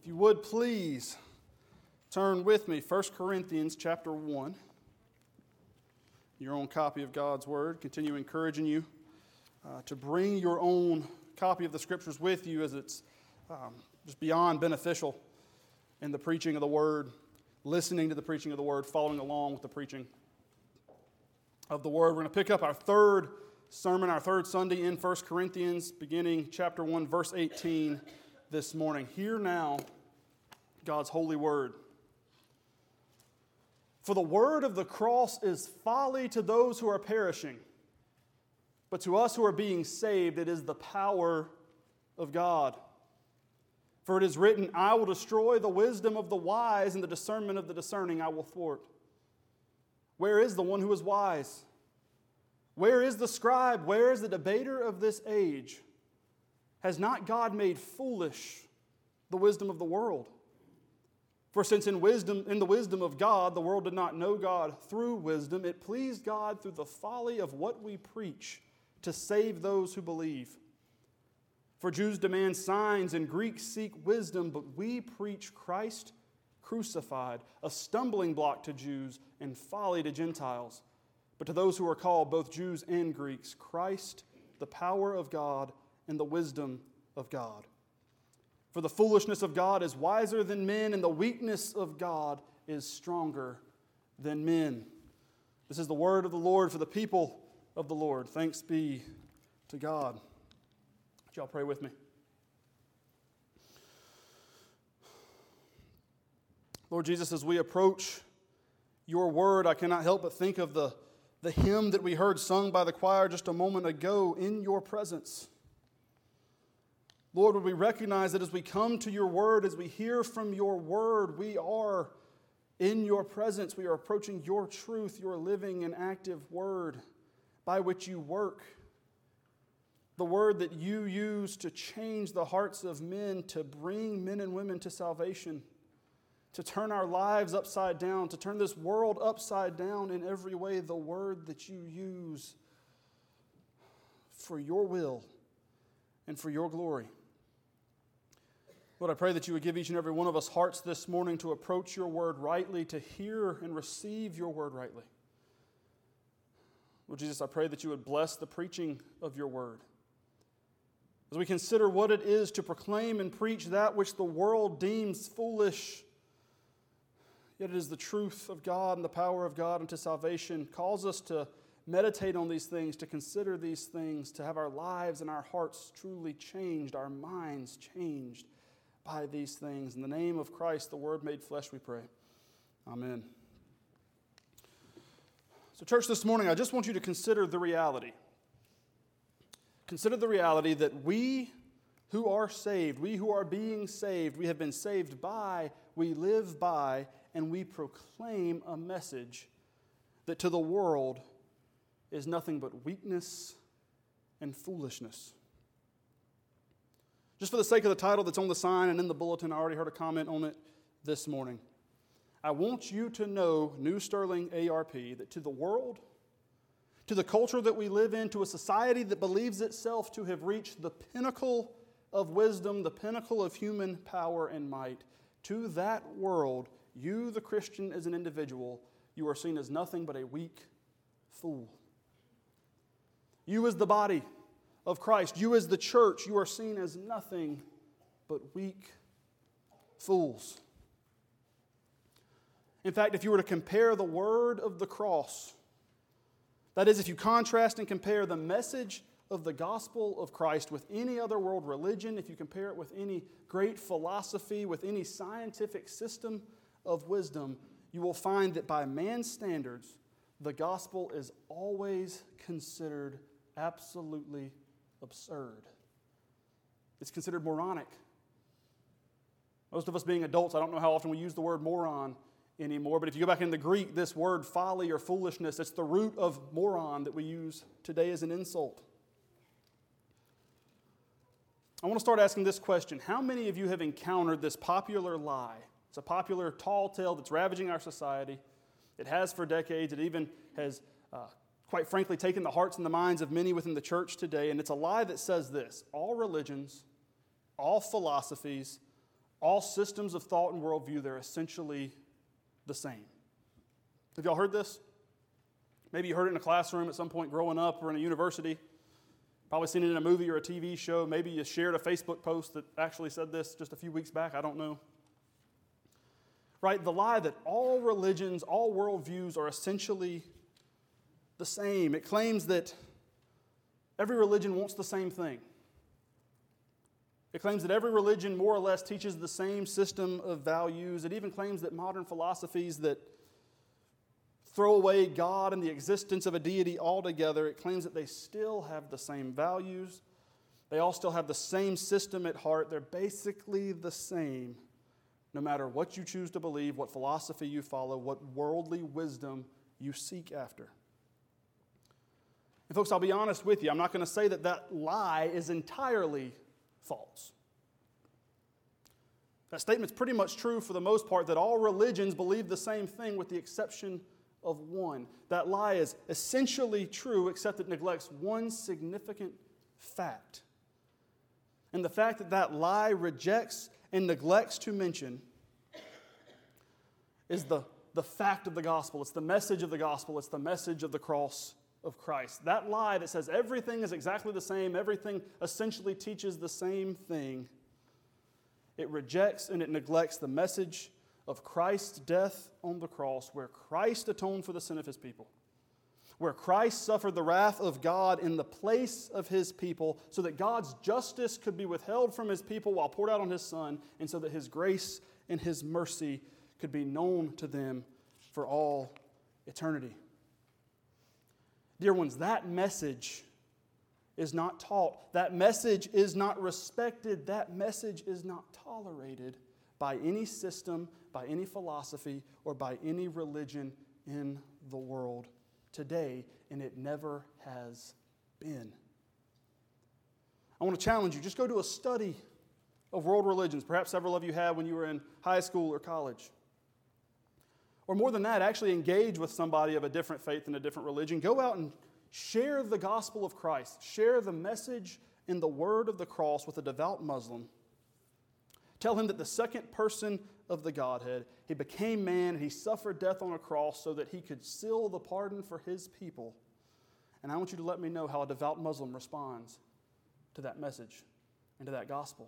If you would please turn with me, 1 Corinthians chapter 1, your own copy of God's Word. Continue encouraging you to bring your own copy of the Scriptures with you, as it's just beyond beneficial in the preaching of the Word, listening to the preaching of the Word, following along with the preaching of the Word. We're going to pick up our third sermon, our third Sunday in 1 Corinthians, beginning chapter 1, verse 18 this morning. Hear now God's holy word. For the word of the cross is folly to those who are perishing, but to us who are being saved, it is the power of God. For it is written, I will destroy the wisdom of the wise, and the discernment of the discerning I will thwart. Where is the one who is wise? Where is the scribe? Where is the debater of this age? Has not God made foolish the wisdom of the world? For since in the wisdom of God, the world did not know God through wisdom, it pleased God through the folly of what we preach to save those who believe. For Jews demand signs and Greeks seek wisdom, but we preach Christ crucified, a stumbling block to Jews and folly to Gentiles. But to those who are called, both Jews and Greeks, Christ, the power of God and the wisdom of God. For the foolishness of God is wiser than men, and the weakness of God is stronger than men. This is the word of the Lord for the people of the Lord. Thanks be to God. Would y'all pray with me? Lord Jesus, as we approach your word, I cannot help but think of the hymn that we heard sung by the choir just a moment ago, In Your Presence. Lord, would we recognize that as we come to your word, as we hear from your word, we are in your presence. We are approaching your truth, your living and active word by which you work. The word that you use to change the hearts of men, to bring men and women to salvation, to turn our lives upside down, to turn this world upside down in every way. The word that you use for your will and for your glory. Lord, I pray that you would give each and every one of us hearts this morning to approach your word rightly, to hear and receive your word rightly. Lord Jesus, I pray that you would bless the preaching of your word. As we consider what it is to proclaim and preach that which the world deems foolish, yet it is the truth of God and the power of God unto salvation, calls us to meditate on these things, to consider these things, to have our lives and our hearts truly changed, our minds changed by these things. In the name of Christ, the Word made flesh, we pray. Amen. So, church, this morning, I just want you to consider the reality. Consider the reality that we who are saved, we who are being saved, we have been saved by, we live by, and we proclaim a message that to the world is nothing but weakness and foolishness. Just for the sake of the title that's on the sign and in the bulletin, I already heard a comment on it this morning. I want you to know, New Sterling ARP, that to the world, to the culture that we live in, to a society that believes itself to have reached the pinnacle of wisdom, the pinnacle of human power and might, to that world, you, the Christian, as an individual, you are seen as nothing but a weak fool. You as the body of Christ, you as the church, you are seen as nothing but weak fools. In fact, if you were to compare the word of the cross, that is, if you contrast and compare the message of the gospel of Christ with any other world religion, if you compare it with any great philosophy, with any scientific system of wisdom, you will find that by man's standards, the gospel is always considered absolutely absurd. It's considered moronic. Most of us being adults, I don't know how often we use the word moron anymore, but if you go back in the Greek, this word folly or foolishness, it's the root of moron that we use today as an insult. I want to start asking this question. How many of you have encountered this popular lie? It's a popular tall tale that's ravaging our society. It has for decades. It even has quite frankly, taken the hearts and the minds of many within the church today, and it's a lie that says this: all religions, all philosophies, all systems of thought and worldview, they're essentially the same. Have y'all heard this? Maybe you heard it in a classroom at some point growing up or in a university. Probably seen it in a movie or a TV show. Maybe you shared a Facebook post that actually said this just a few weeks back. I don't know. Right? The lie that all religions, all worldviews are essentially the same. It claims that every religion wants the same thing. It claims that every religion more or less teaches the same system of values. It even claims that modern philosophies that throw away God and the existence of a deity altogether, it claims that they still have the same values. They all still have the same system at heart. They're basically the same, no matter what you choose to believe, what philosophy you follow, what worldly wisdom you seek after. And folks, I'll be honest with you. I'm not going to say that that lie is entirely false. That statement's pretty much true for the most part, that all religions believe the same thing with the exception of one. That lie is essentially true, except it neglects one significant fact. And the fact that that lie rejects and neglects to mention is the fact of the gospel. It's the message of the gospel. It's the message of the cross of Christ. That lie that says everything is exactly the same, everything essentially teaches the same thing, it rejects and it neglects the message of Christ's death on the cross, where Christ atoned for the sin of his people, where Christ suffered the wrath of God in the place of his people so that God's justice could be withheld from his people while poured out on his Son, and so that his grace and his mercy could be known to them for all eternity. Dear ones, that message is not taught. That message is not respected. That message is not tolerated by any system, by any philosophy, or by any religion in the world today, and it never has been. I want to challenge you. Just go do a study of world religions. Perhaps several of you had when you were in high school or college. Or more than that, actually engage with somebody of a different faith and a different religion. Go out and share the gospel of Christ. Share the message and the word of the cross with a devout Muslim. Tell him that the second person of the Godhead, he became man, and he suffered death on a cross so that he could seal the pardon for his people. And I want you to let me know how a devout Muslim responds to that message and to that gospel.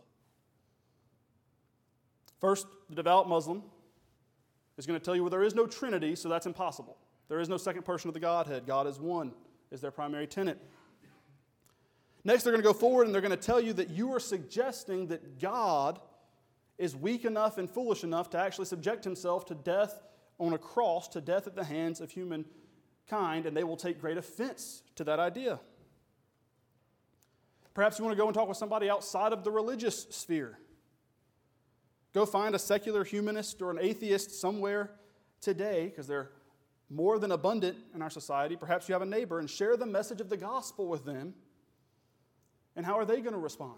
First, the devout Muslim is going to tell you, well, there is no Trinity, so that's impossible. There is no second person of the Godhead. God is one, is their primary tenet. Next, they're going to go forward and they're going to tell you that you are suggesting that God is weak enough and foolish enough to actually subject himself to death on a cross, to death at the hands of humankind, and they will take great offense to that idea. Perhaps you want to go and talk with somebody outside of the religious sphere. Go find a secular humanist or an atheist somewhere today, because they're more than abundant in our society. Perhaps you have a neighbor, and share the message of the gospel with them. And how are they going to respond?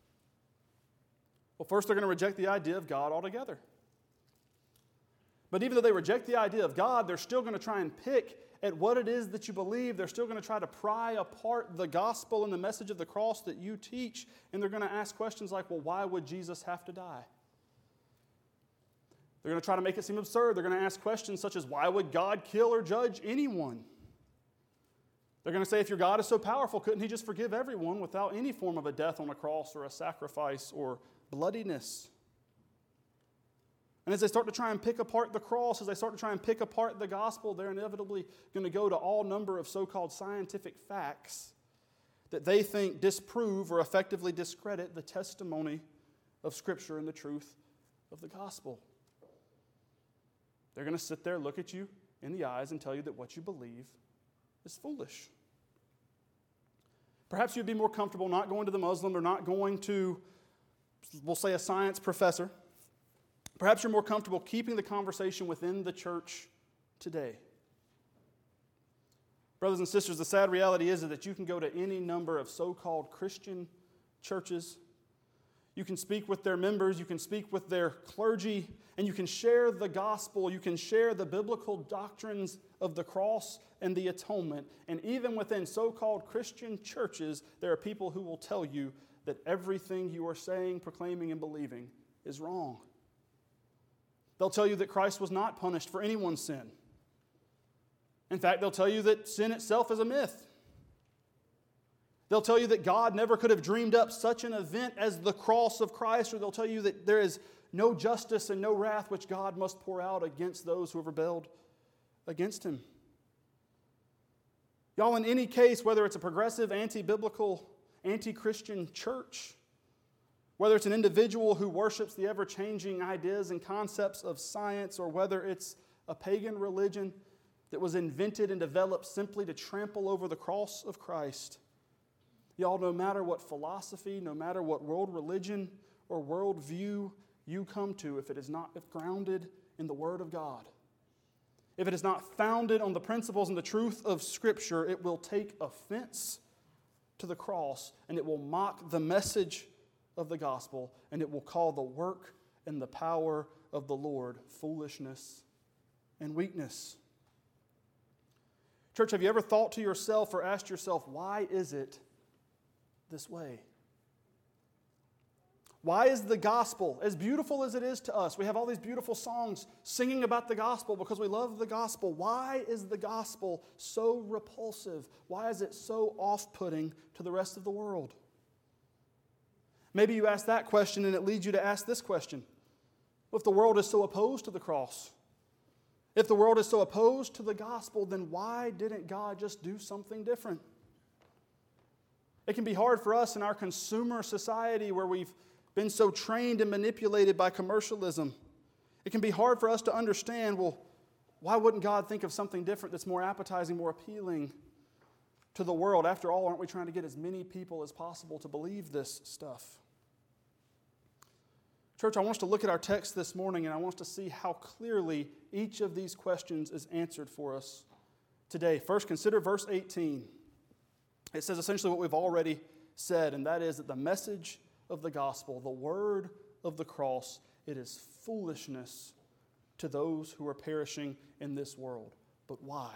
Well, first they're going to reject the idea of God altogether. But even though they reject the idea of God, they're still going to try and pick at what it is that you believe. They're still going to try to pry apart the gospel and the message of the cross that you teach. And they're going to ask questions like, well, why would Jesus have to die? They're going to try to make it seem absurd. They're going to ask questions such as, why would God kill or judge anyone? They're going to say, if your God is so powerful, couldn't he just forgive everyone without any form of a death on a cross or a sacrifice or bloodiness? And as they start to try and pick apart the cross, as they start to try and pick apart the gospel, they're inevitably going to go to all number of so-called scientific facts that they think disprove or effectively discredit the testimony of Scripture and the truth of the gospel. They're going to sit there, look at you in the eyes, and tell you that what you believe is foolish. Perhaps you'd be more comfortable not going to the Muslim or not going to, we'll say, a science professor. Perhaps you're more comfortable keeping the conversation within the church today. Brothers and sisters, the sad reality is that you can go to any number of so-called Christian churches. You can speak with their members, you can speak with their clergy, and you can share the gospel, you can share the biblical doctrines of the cross and the atonement. And even within so-called Christian churches, there are people who will tell you that everything you are saying, proclaiming, and believing is wrong. They'll tell you that Christ was not punished for anyone's sin. In fact, they'll tell you that sin itself is a myth. They'll tell you that God never could have dreamed up such an event as the cross of Christ, or they'll tell you that there is no justice and no wrath which God must pour out against those who have rebelled against Him. Y'all, in any case, whether it's a progressive, anti-biblical, anti-Christian church, whether it's an individual who worships the ever-changing ideas and concepts of science, or whether it's a pagan religion that was invented and developed simply to trample over the cross of Christ, y'all, no matter what philosophy, no matter what world religion or world view you come to, if it is not grounded in the Word of God, if it is not founded on the principles and the truth of Scripture, it will take offense to the cross, and it will mock the message of the gospel, and it will call the work and the power of the Lord foolishness and weakness. Church, have you ever thought to yourself or asked yourself, why is it this way? Why is the gospel, as beautiful as it is to us, we have all these beautiful songs singing about the gospel because we love the gospel. Why is the gospel so repulsive? Why is it so off-putting to the rest of the world? Maybe you ask that question and it leads you to ask this question. If the world is so opposed to the cross, if the world is so opposed to the gospel, then why didn't God just do something different? It can be hard for us in our consumer society where we've been so trained and manipulated by commercialism. It can be hard for us to understand, well, why wouldn't God think of something different that's more appetizing, more appealing to the world? After all, aren't we trying to get as many people as possible to believe this stuff? Church, I want us to look at our text this morning, and I want us to see how clearly each of these questions is answered for us today. First, consider verse 18. It says essentially what we've already said, and that is that the message of the gospel, the word of the cross, it is foolishness to those who are perishing in this world. But why?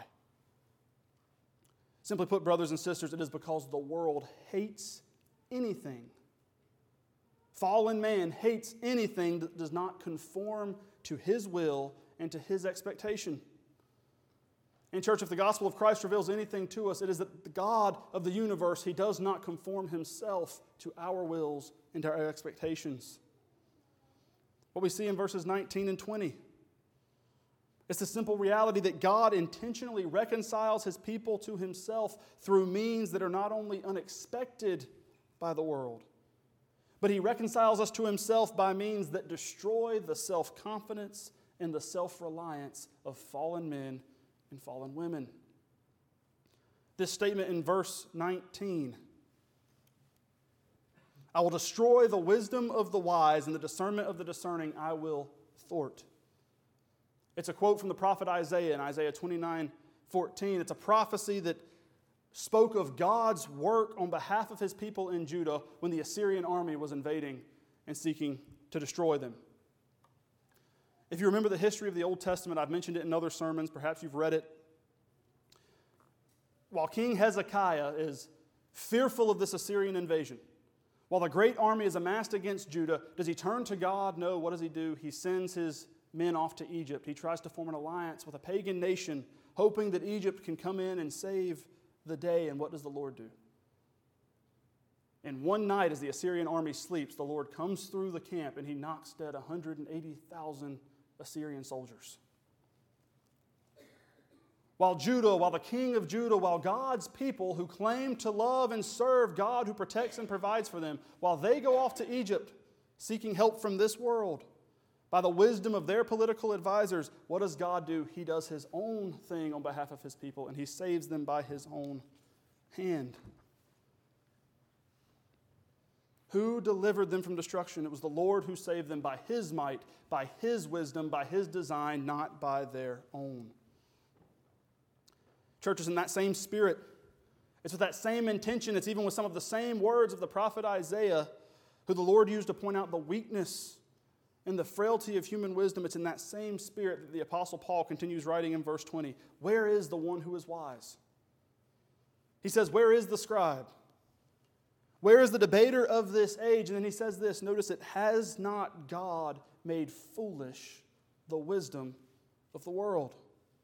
Simply put, brothers and sisters, it is because the world hates anything. Fallen man hates anything that does not conform to his will and to his expectation. And church, if the gospel of Christ reveals anything to us, it is that the God of the universe, He does not conform Himself to our wills and to our expectations. What we see in verses 19 and 20, it's the simple reality that God intentionally reconciles His people to Himself through means that are not only unexpected by the world, but He reconciles us to Himself by means that destroy the self-confidence and the self-reliance of fallen men and fallen women. This statement in verse 19, I will destroy the wisdom of the wise, and the discernment of the discerning I will thwart. It's a quote from the prophet Isaiah in Isaiah 29:14. It's a prophecy that spoke of God's work on behalf of His people in Judah when the Assyrian army was invading and seeking to destroy them. If you remember the history of the Old Testament, I've mentioned it in other sermons, perhaps you've read it. While King Hezekiah is fearful of this Assyrian invasion, while the great army is amassed against Judah, does he turn to God? No. What does he do? He sends his men off to Egypt. He tries to form an alliance with a pagan nation, hoping that Egypt can come in and save the day. And what does the Lord do? And one night as the Assyrian army sleeps, the Lord comes through the camp and He knocks dead 180,000 Assyrian soldiers. While the king of Judah, while God's people who claim to love and serve God who protects and provides for them, while they go off to Egypt seeking help from this world, by the wisdom of their political advisors, what does God do? He does His own thing on behalf of His people, and He saves them by His own hand. Who delivered them from destruction? It was the Lord who saved them by His might, by His wisdom, by His design, not by their own. Churches, in that same spirit, it's with that same intention, it's even with some of the same words of the prophet Isaiah, who the Lord used to point out the weakness and the frailty of human wisdom. It's in that same spirit that the Apostle Paul continues writing in verse 20. Where is the one who is wise? He says, where is the scribe? Where is the debater of this age? And then he says this, notice it, has not God made foolish the wisdom of the world?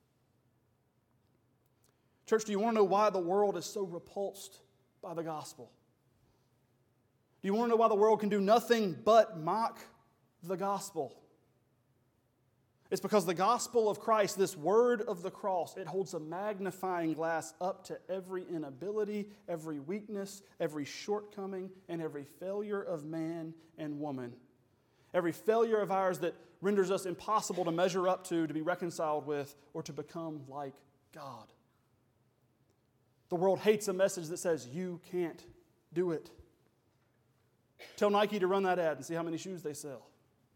Church, do you want to know why the world is so repulsed by the gospel? Do you want to know why the world can do nothing but mock the gospel? It's because the gospel of Christ, this word of the cross, it holds a magnifying glass up to every inability, every weakness, every shortcoming, and every failure of man and woman. Every failure of ours that renders us impossible to measure up to be reconciled with, or to become like God. The world hates a message that says, you can't do it. Tell Nike to run that ad and see how many shoes they sell.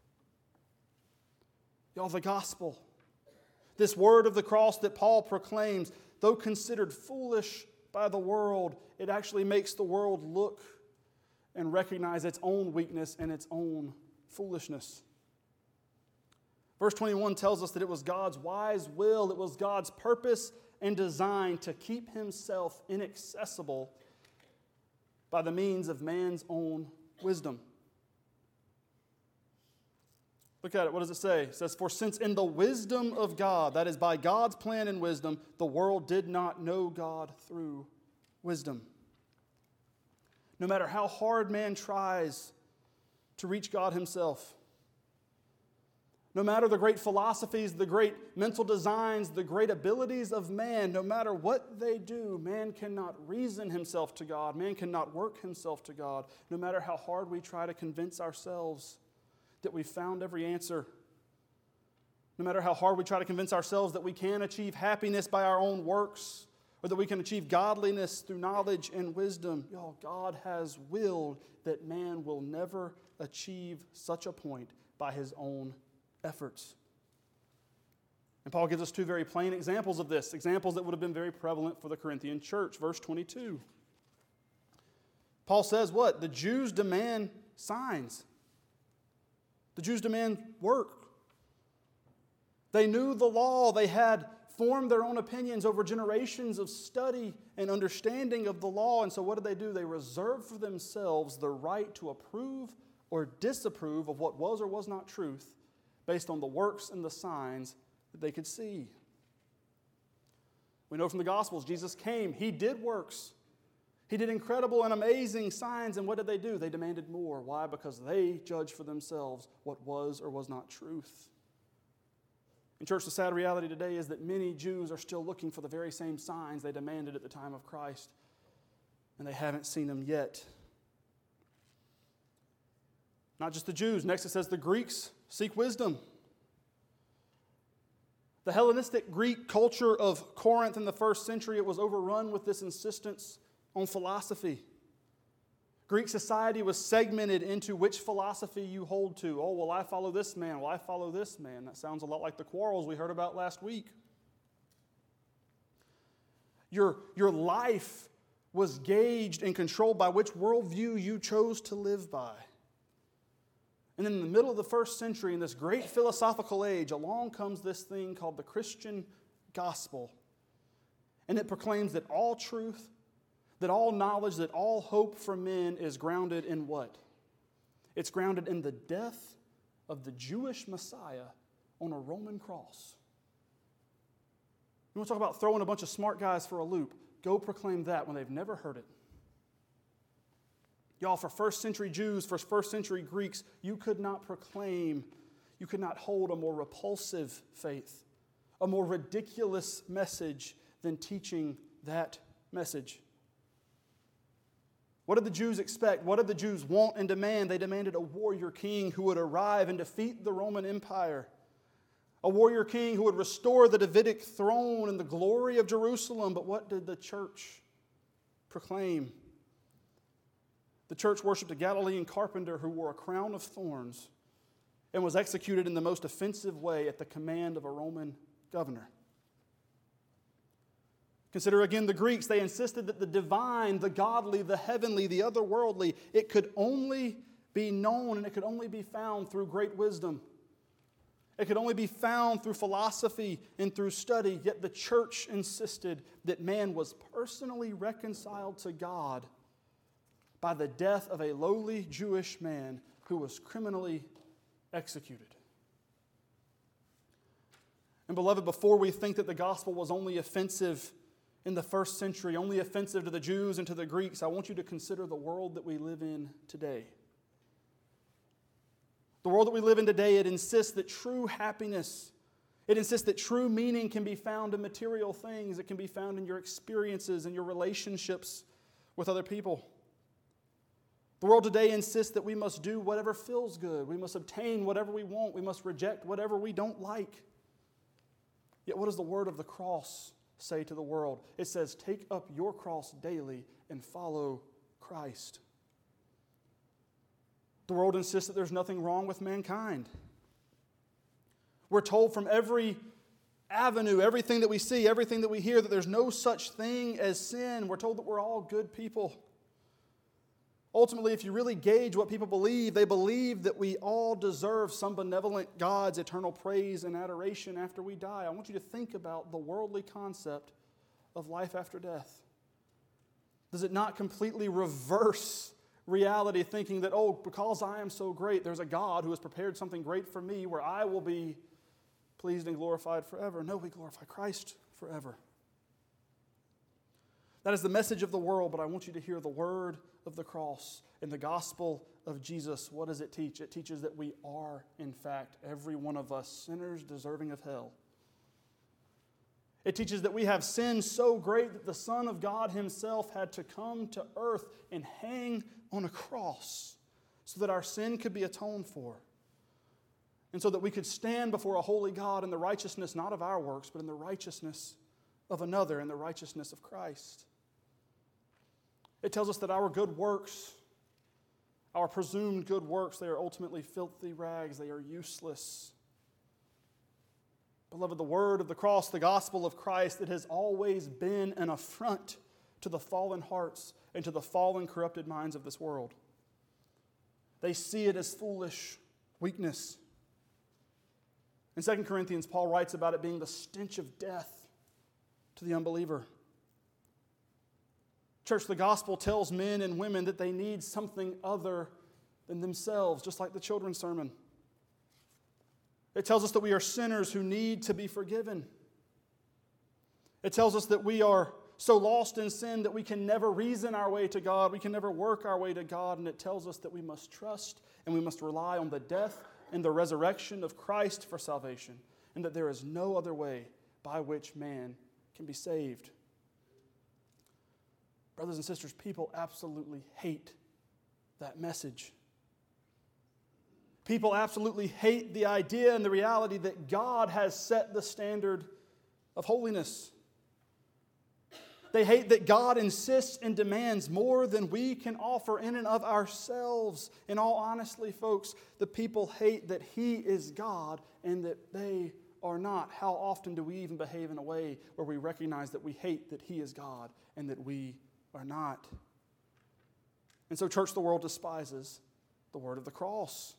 Y'all, the gospel, this word of the cross that Paul proclaims, though considered foolish by the world, it actually makes the world look and recognize its own weakness and its own foolishness. Verse 21 tells us that it was God's wise will, it was God's purpose and design to keep himself inaccessible by the means of man's own wisdom. Look at it. What does it say? It says, for since in the wisdom of God, that is by God's plan and wisdom, the world did not know God through wisdom. No matter how hard man tries to reach God himself, no matter the great philosophies, the great mental designs, the great abilities of man, no matter what they do, man cannot reason himself to God. Man cannot work himself to God. No matter how hard we try to convince ourselves that we've found every answer. No matter how hard we try to convince ourselves that we can achieve happiness by our own works, or that we can achieve godliness through knowledge and wisdom, y'all, God has willed that man will never achieve such a point by his own efforts. And Paul gives us two very plain examples of this, examples that would have been very prevalent for the Corinthian church. Verse 22. Paul says what? The Jews demand signs. The Jews demand work. They knew the law. They had formed their own opinions over generations of study and understanding of the law. And so what do? They reserved for themselves the right to approve or disapprove of what was or was not truth based on the works and the signs that they could see. We know from the Gospels, Jesus came. He did works. He did incredible and amazing signs, and what did? They demanded more. Why? Because they judged for themselves what was or was not truth. In church, the sad reality today is that many Jews are still looking for the very same signs they demanded at the time of Christ, and they haven't seen them yet. Not just the Jews. Next it says the Greeks seek wisdom. The Hellenistic Greek culture of Corinth in the first century, it was overrun with this insistence on philosophy. Greek society was segmented into which philosophy you hold to. Oh, well, I follow this man. Well, I follow this man. That sounds a lot like the quarrels we heard about last week. Your life was gauged and controlled by which worldview you chose to live by. And then in the middle of the first century, in this great philosophical age, along comes this thing called the Christian gospel. And it proclaims that all truth, that all knowledge, that all hope for men is grounded in what? It's grounded in the death of the Jewish Messiah on a Roman cross. You want to talk about throwing a bunch of smart guys for a loop? Go proclaim that when they've never heard it. Y'all, for first century Jews, for first century Greeks, you could not proclaim, you could not hold a more repulsive faith, a more ridiculous message than teaching that message. What did the Jews expect? What did the Jews want and demand? They demanded a warrior king who would arrive and defeat the Roman Empire. A warrior king who would restore the Davidic throne and the glory of Jerusalem. But what did the church proclaim? The church worshipped a Galilean carpenter who wore a crown of thorns and was executed in the most offensive way at the command of a Roman governor. Consider again the Greeks. They insisted that the divine, the godly, the heavenly, the otherworldly, it could only be known and it could only be found through great wisdom. It could only be found through philosophy and through study. Yet the church insisted that man was personally reconciled to God by the death of a lowly Jewish man who was criminally executed. And beloved, before we think that the gospel was only offensive in the first century, only offensive to the Jews and to the Greeks, I want you to consider the world that we live in today. The world that we live in today, it insists that true happiness, it insists that true meaning can be found in material things. It can be found in your experiences and your relationships with other people. The world today insists that we must do whatever feels good. We must obtain whatever we want. We must reject whatever we don't like. Yet what does the word of the cross say to the world? It says, take up your cross daily and follow Christ. The world insists that there's nothing wrong with mankind. We're told from every avenue, everything that we see, everything that we hear, that there's no such thing as sin. We're told that we're all good people. Ultimately, if you really gauge what people believe, they believe that we all deserve some benevolent God's eternal praise and adoration after we die. I want you to think about the worldly concept of life after death. Does it not completely reverse reality, thinking that, oh, because I am so great, there's a God who has prepared something great for me where I will be pleased and glorified forever? No, we glorify Christ forever. That is the message of the world, but I want you to hear the word of the cross and the gospel of Jesus. What does it teach? It teaches that we are, in fact, every one of us, sinners deserving of hell. It teaches that we have sinned so great that the Son of God himself had to come to earth and hang on a cross so that our sin could be atoned for. And so that we could stand before a holy God in the righteousness not of our works, but in the righteousness of another, in the righteousness of Christ. It tells us that our good works, our presumed good works, they are ultimately filthy rags. They are useless. Beloved, the word of the cross, the gospel of Christ, it has always been an affront to the fallen hearts and to the fallen, corrupted minds of this world. They see it as foolish weakness. In 2 Corinthians, Paul writes about it being the stench of death to the unbeliever. Church, the gospel tells men and women that they need something other than themselves, just like the children's sermon. It tells us that we are sinners who need to be forgiven. It tells us that we are so lost in sin that we can never reason our way to God, we can never work our way to God, and it tells us that we must trust and we must rely on the death and the resurrection of Christ for salvation, and that there is no other way by which man can be saved. Brothers and sisters, people absolutely hate that message. People absolutely hate the idea and the reality that God has set the standard of holiness. They hate that God insists and demands more than we can offer in and of ourselves. In all honesty, folks, the people hate that He is God and that they are not. How often do we even behave in a way where we recognize that we hate that He is God and that we are not? And so, church, the world despises the word of the cross.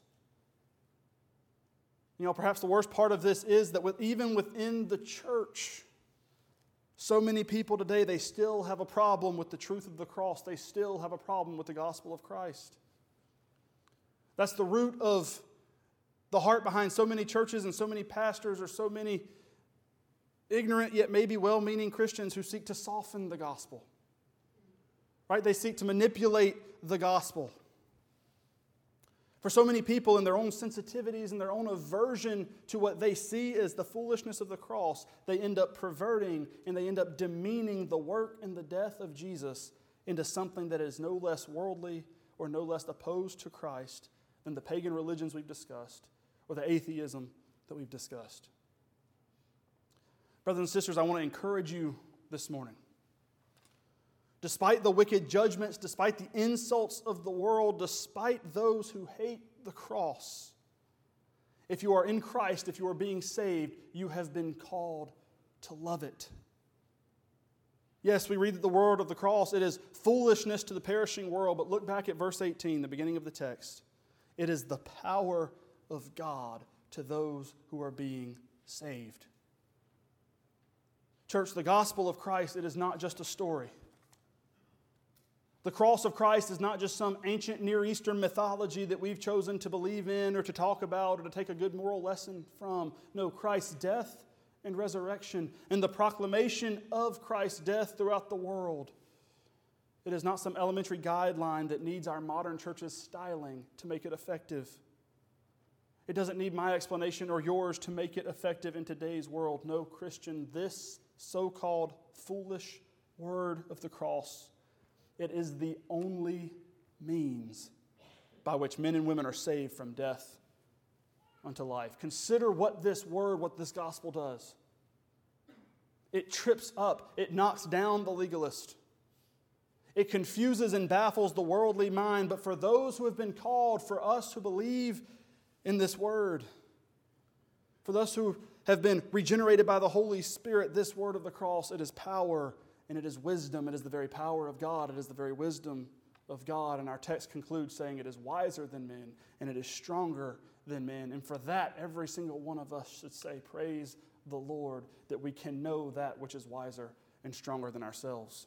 You know, perhaps the worst part of this is that even within the church, so many people today, they still have a problem with the truth of the cross. They still have a problem with the gospel of Christ. That's the root of the heart behind so many churches and so many pastors, or so many ignorant yet maybe well-meaning Christians who seek to soften the gospel. Right? They seek to manipulate the gospel. For so many people, in their own sensitivities and their own aversion to what they see as the foolishness of the cross, they end up perverting and they end up demeaning the work and the death of Jesus into something that is no less worldly or no less opposed to Christ than the pagan religions we've discussed or the atheism that we've discussed. Brothers and sisters, I want to encourage you this morning. Despite the wicked judgments, despite the insults of the world, despite those who hate the cross, if you are in Christ, if you are being saved, you have been called to love it. Yes, we read that the word of the cross, it is foolishness to the perishing world, but look back at verse 18, the beginning of the text. It is the power of God to those who are being saved. Church, the gospel of Christ, it is not just a story. The cross of Christ is not just some ancient Near Eastern mythology that we've chosen to believe in or to talk about or to take a good moral lesson from. No, Christ's death and resurrection and the proclamation of Christ's death throughout the world. It is not some elementary guideline that needs our modern church's styling to make it effective. It doesn't need my explanation or yours to make it effective in today's world. No, Christian, this so-called foolish word of the cross, it is the only means by which men and women are saved from death unto life. Consider what this word, what this gospel does. It trips up, it knocks down the legalist. It confuses and baffles the worldly mind, but for those who have been called, for us who believe in this word, for those who have been regenerated by the Holy Spirit, this word of the cross, it is power and it is wisdom. It is the very power of God. It is the very wisdom of God. And our text concludes saying it is wiser than men and it is stronger than men. And for that, every single one of us should say, praise the Lord, that we can know that which is wiser and stronger than ourselves.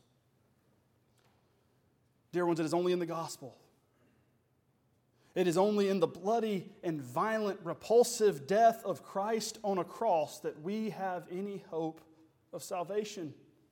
Dear ones, it is only in the gospel. It is only in the bloody and violent, repulsive death of Christ on a cross that we have any hope of salvation.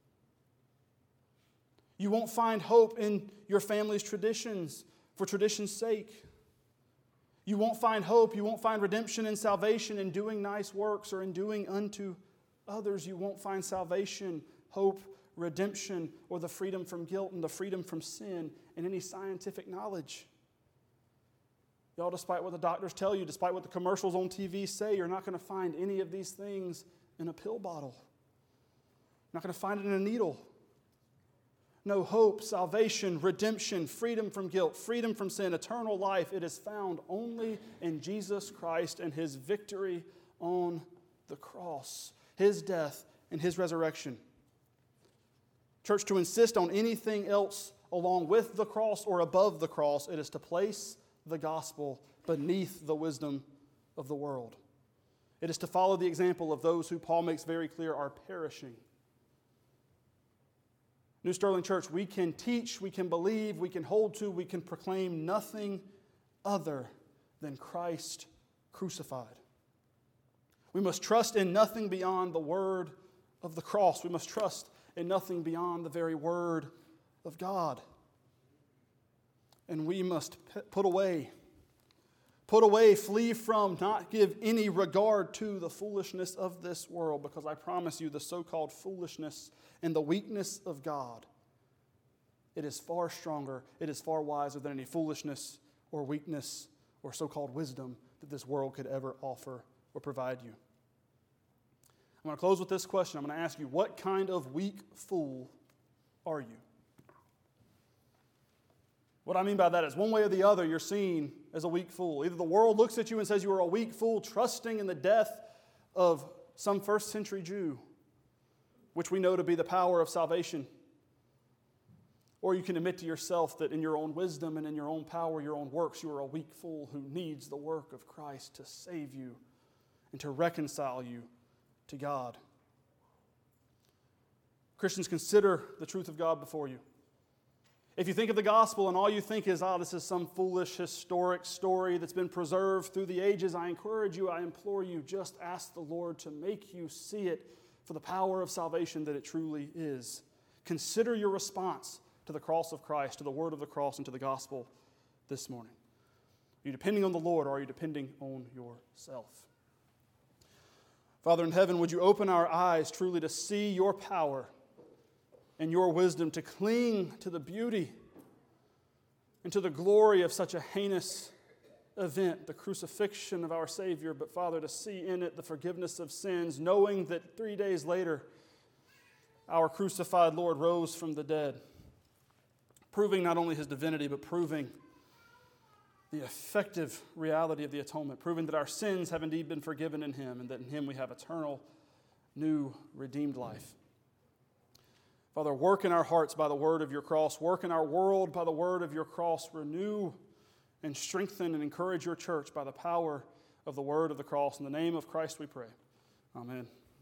You won't find hope in your family's traditions for tradition's sake. You won't find hope, you won't find redemption and salvation in doing nice works or in doing unto others. You won't find salvation, hope, redemption, or the freedom from guilt and the freedom from sin in any scientific knowledge. Y'all, despite what the doctors tell you, despite what the commercials on TV say, you're not going to find any of these things in a pill bottle. You're not going to find it in a needle. No hope, salvation, redemption, freedom from guilt, freedom from sin, eternal life. It is found only in Jesus Christ and His victory on the cross, His death and His resurrection. Church, to insist on anything else along with the cross or above the cross, it is to place the gospel beneath the wisdom of the world. It is to follow the example of those who Paul makes very clear are perishing. New Sterling Church, we can teach, we can believe, we can hold to, we can proclaim nothing other than Christ crucified. We must trust in nothing beyond the word of the cross. We must trust in nothing beyond the very word of God. And we must put away, flee from, not give any regard to the foolishness of this world, because I promise you the so-called foolishness and the weakness of God, it is far stronger, it is far wiser than any foolishness or weakness or so-called wisdom that this world could ever offer or provide you. I'm going to close with this question. I'm going to ask you, what kind of weak fool are you? What I mean by that is one way or the other, you're seen as a weak fool. Either the world looks at you and says you are a weak fool, trusting in the death of some first century Jew, which we know to be the power of salvation. Or you can admit to yourself that in your own wisdom and in your own power, your own works, you are a weak fool who needs the work of Christ to save you and to reconcile you to God. Christians, consider the truth of God before you. If you think of the gospel and all you think is, this is some foolish historic story that's been preserved through the ages, I encourage you, I implore you, just ask the Lord to make you see it for the power of salvation that it truly is. Consider your response to the cross of Christ, to the word of the cross, and to the gospel this morning. Are you depending on the Lord, or are you depending on yourself? Father in heaven, would you open our eyes truly to see your power and your wisdom, to cling to the beauty and to the glory of such a heinous event, the crucifixion of our Savior, but Father, to see in it the forgiveness of sins, knowing that 3 days later our crucified Lord rose from the dead, proving not only His divinity, but proving the effective reality of the atonement, proving that our sins have indeed been forgiven in Him, and that in Him we have eternal, new, redeemed life. Father, work in our hearts by the word of your cross. Work in our world by the word of your cross. Renew and strengthen and encourage your church by the power of the word of the cross. In the name of Christ we pray. Amen.